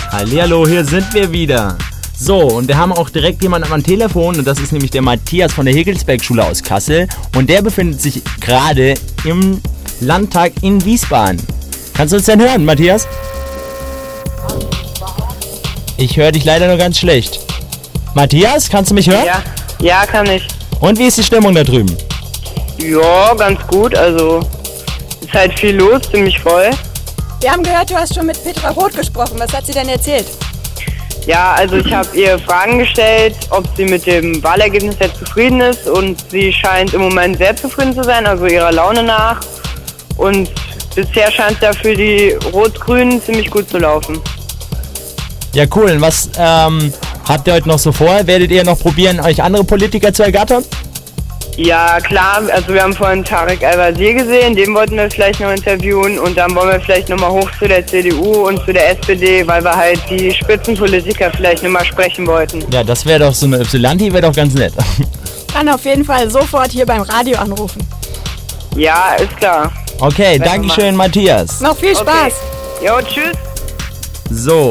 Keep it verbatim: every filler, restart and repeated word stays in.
Hallihallo, hier sind wir wieder. So, und wir haben auch direkt jemanden am Telefon und das ist nämlich der Matthias von der Hegelsberg-Schule aus Kassel und der befindet sich gerade im Landtag in Wiesbaden. Kannst du uns denn hören, Matthias? Ich höre dich leider nur ganz schlecht. Matthias, kannst du mich hören? Ja, ja, kann ich. Und wie ist die Stimmung da drüben? Ja, ganz gut, also ist halt viel los, ziemlich voll. Wir haben gehört, du hast schon mit Petra Roth gesprochen. Was hat sie denn erzählt? Ja, also ich habe ihr Fragen gestellt, ob sie mit dem Wahlergebnis jetzt zufrieden ist und sie scheint im Moment sehr zufrieden zu sein, also ihrer Laune nach. Und bisher scheint es ja für die Rot-Grünen ziemlich gut zu laufen. Ja, cool. Und was ähm, habt ihr heute noch so vor? Werdet ihr noch probieren, euch andere Politiker zu ergattern? Ja, klar, also wir haben vorhin Tarek Al-Wazir gesehen, den wollten wir vielleicht noch interviewen und dann wollen wir vielleicht nochmal hoch zu der C D U und zu der S P D, weil wir halt die Spitzenpolitiker vielleicht nochmal sprechen wollten. Ja, das wäre doch so eine Ypsilanti, wäre doch ganz nett. Dann auf jeden Fall sofort hier beim Radio anrufen. Ja, ist klar. Okay, danke schön, Matthias. Noch viel Spaß. Okay. Jo, tschüss. So.